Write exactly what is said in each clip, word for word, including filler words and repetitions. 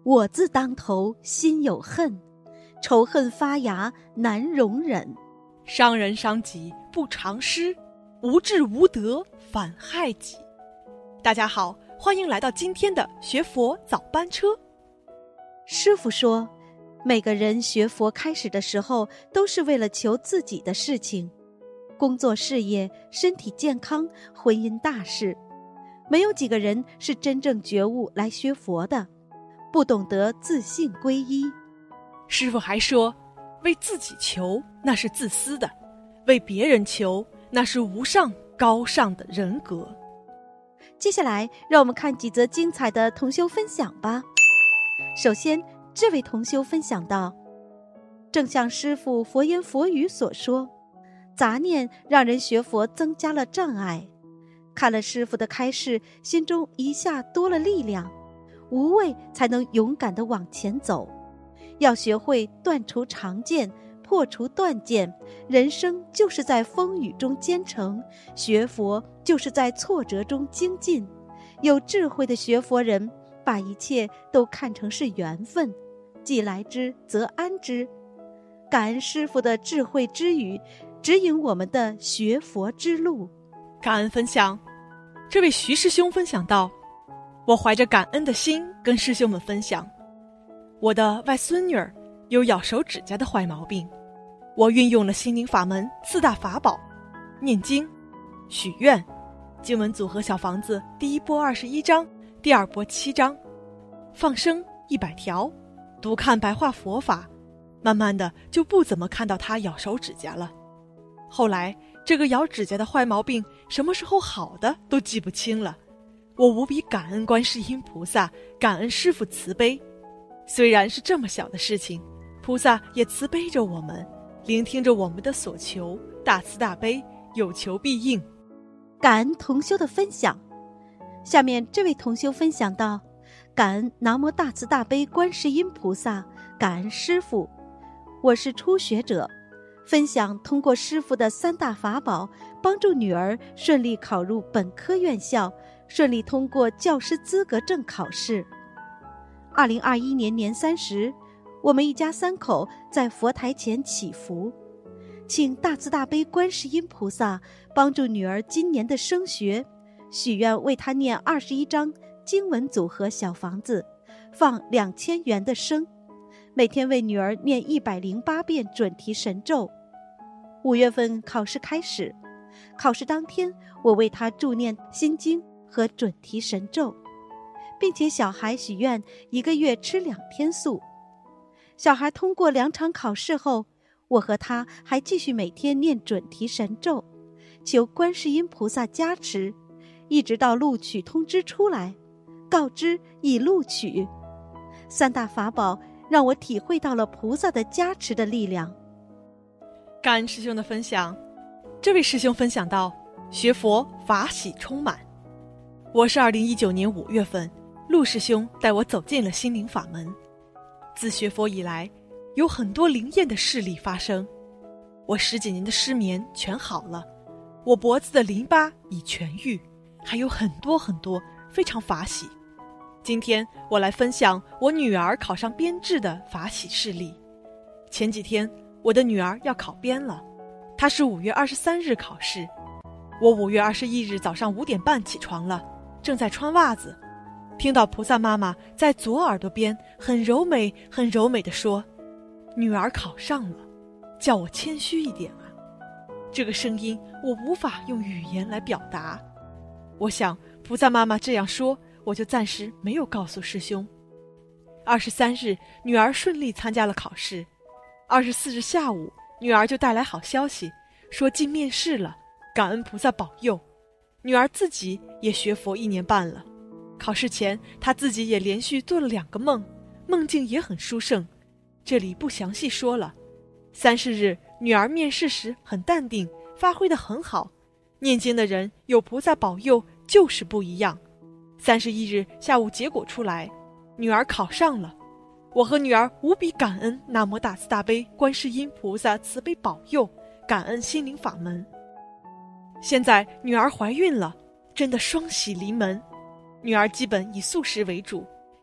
我自当头心有恨，仇恨发芽难容忍。 伤人伤己不藏私，无智无德反害己。大家好，欢迎来到今天的学佛早班车。 师父说，每个人学佛开始的时候都是为了求自己的事情，工作事业、身体健康、婚姻大事，没有几个人是真正觉悟来学佛的，不懂得自信皈依。 师父还说，为自己求那是自私的，为别人求那是无上高尚的人格。 接下来让我们看几则精彩的同修分享吧。首先，这位同修分享到，正像师父佛言佛语所说，杂念让人学佛增加了障碍。看了师父的开示，心中一下多了力量，无畏才能勇敢地往前走。要学会断除常见，破除断见，人生就是在风雨中兼程，学佛就是在挫折中精进。有智慧的学佛人，把一切都看成是缘分，既来之则安之。感恩师父的智慧之语，指引我们的学佛之路。 感恩分享，这位徐师兄分享到，我怀着感恩的心跟师兄们分享，我的外孙女儿有咬手指甲的坏毛病，我运用了心灵法门四大法宝，念经、许愿、经文组合小房子第一波二十一章，第二波七章，放生一百条，读看白话佛法，慢慢的就不怎么看到她咬手指甲了。后来这个咬指甲的坏毛病什么时候好的都记不清了。我无比感恩观世音菩萨，感恩师父慈悲。虽然是这么小的事情，菩萨也慈悲着我们，聆听着我们的所求，大慈大悲，有求必应。 感恩同修的分享。下面这位同修分享到，感恩南无大慈大悲观世音菩萨，感恩师父。我是初学者，分享通过师父的三大法宝，帮助女儿顺利考入本科院校，顺利通过教师资格证考试。二零二一年年三十，我们一家三口在佛台前祈福，请大慈大悲观世音菩萨帮助女儿今年的升学，许愿为她念二十一章经文组合小房子，放两千元的生，每天为女儿念一百零八遍准提神咒。五月份考试开始，考试当天我为她助念心经和准提神咒，并且小孩许愿一个月吃两天素。小孩通过两场考试后，我和他还继续每天念准提神咒，求观世音菩萨加持，一直到录取通知出来，告知已录取。三大法宝让我体会到了菩萨的加持的力量。 感恩师兄的分享。这位师兄分享到，学佛法喜充满。我是二零一九年五月份，陆师兄带我走进了心灵法门。自学佛以来，有很多灵验的事例发生，我十几年的失眠全好了，我脖子的淋巴已痊愈，还有很多很多，非常法喜。今天我来分享我女儿考上编制的法喜事例。前几天我的女儿要考编了，她是五月二十三日考试，我五月二十一日早上五点半起床了，正在穿袜子，听到菩萨妈妈在左耳朵边很柔美很柔美地说，女儿考上了，叫我谦虚一点啊。这个声音我无法用语言来表达。我想菩萨妈妈这样说，我就暂时没有告诉师兄。二十三日女儿顺利参加了考试，二十四日下午女儿就带来好消息，说进面试了，感恩菩萨保佑。女儿自己也学佛一年半了，考试前她自己也连续做了两个梦，梦境也很殊胜，这里不详细说了。三十日女儿面试时很淡定，发挥得很好，念经的人有菩萨保佑就是不一样。三十一日下午结果出来，女儿考上了，我和女儿无比感恩南无大慈大悲观世音菩萨慈悲保佑，感恩心灵法门。现在女儿怀孕了，真的双喜临门。女儿基本以素食为主，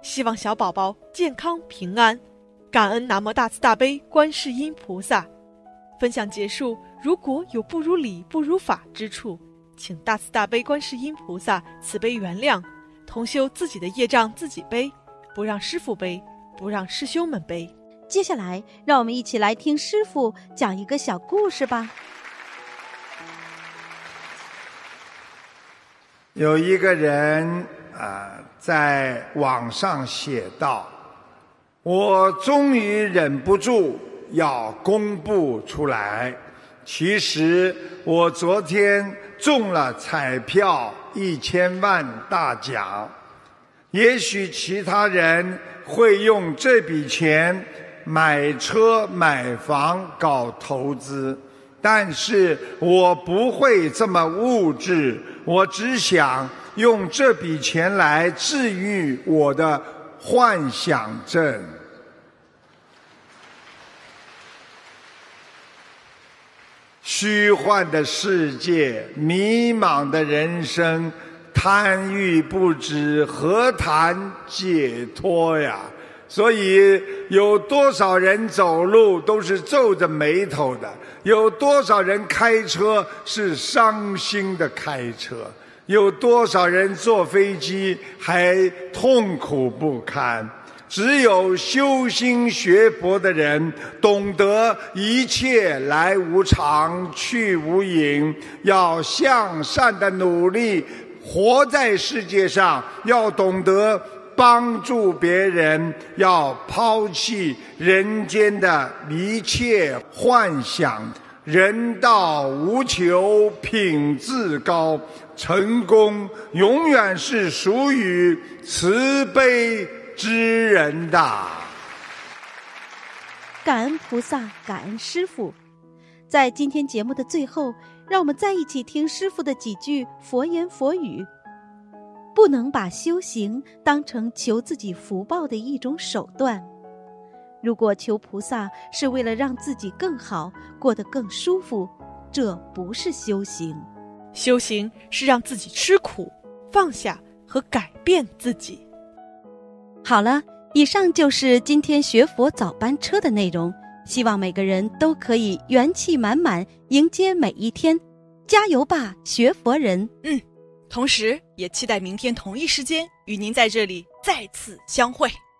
希望小宝宝健康平安，感恩南无大慈大悲观世音菩萨。分享结束，如果有不如理不如法之处，请大慈大悲观世音菩萨慈悲原谅，同修自己的业障自己背，不让师父背，不让师兄们背。 接下来让我们一起来听师父讲一个小故事吧。 有一个人啊、呃，在网上写道：我终于忍不住要公布出来，其实我昨天中了彩票一千万大奖。也许其他人会用这笔钱买车买房搞投资，但是我不会这么物质，我只想用这笔钱来治愈我的幻想症。虚幻的世界，迷茫的人生，贪欲不止，何谈解脱呀？所以有多少人走路都是皱着眉头的，有多少人开车是伤心的开车，有多少人坐飞机还痛苦不堪。只有修心学佛的人懂得一切来无常去无影，要向善的努力活在世界上，要懂得帮助别人，要抛弃人间的一切幻想。人道无求品质高，成功永远是属于慈悲之人的。 感恩菩萨，感恩师父。在今天节目的最后，让我们再一起听师父的几句佛言佛语。不能把修行当成求自己福报的一种手段。如果求菩萨是为了让自己更好，过得更舒服，这不是修行。 修行是让自己吃苦，放下和改变自己。 好了，以上就是今天学佛早班车的内容，希望每个人都可以元气满满迎接每一天。加油吧，学佛人。 嗯，同时也期待明天同一时间与您在这里再次相会。